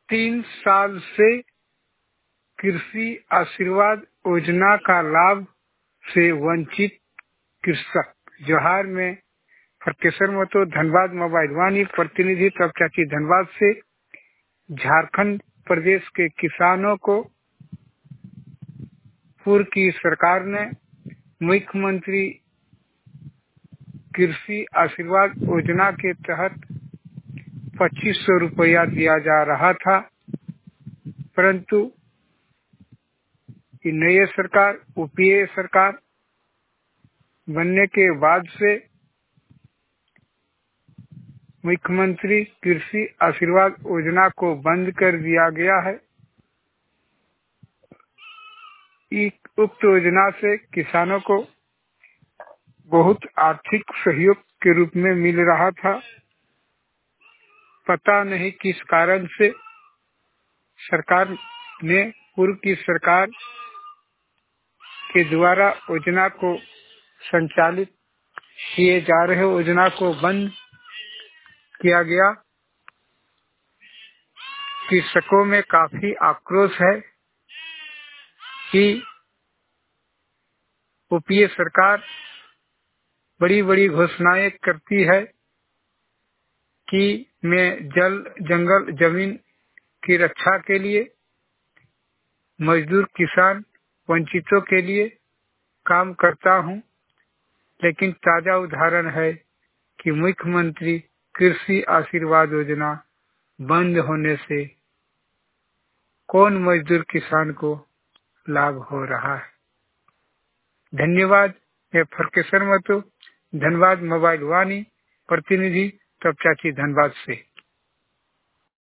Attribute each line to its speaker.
Speaker 1: 3 साल से कृषि आशीर्वाद योजना का लाभ से वंचित कृषक। जोहार में फरकेश्वर महतो, धनबाद मोबाइल वाणी, प्रतिनिधि तब चाची धनबाद से। झारखंड प्रदेश के किसानों को पूर्व की सरकार ने मुख्यमंत्री कृषि आशीर्वाद योजना के तहत 2500 रुपया दिया जा रहा था, परंतु नई सरकार यूपीए सरकार बनने के बाद से मुख्यमंत्री कृषि आशीर्वाद योजना को बंद कर दिया गया है। उक्त योजना से किसानों को बहुत आर्थिक सहयोग के रूप में मिल रहा था। पता नहीं किस कारण से सरकार ने पूर्व की सरकार के द्वारा योजना को संचालित किए जा रहे योजना को बंद किया गया। कृषकों में काफी आक्रोश है कि यूपीए सरकार बड़ी बड़ी घोषणाएं करती है कि मैं जल जंगल जमीन की रक्षा के लिए, मजदूर किसान वंचितों के लिए काम करता हूं, लेकिन ताजा उदाहरण है कि मुख्यमंत्री कृषि आशीर्वाद योजना बंद होने से कौन मजदूर किसान को लाभ हो रहा है। धन्यवाद। मैं फरकेश्वर महतो, धनबाद मोबाइल वाणी, प्रतिनिधि तब चाची धनबाद से।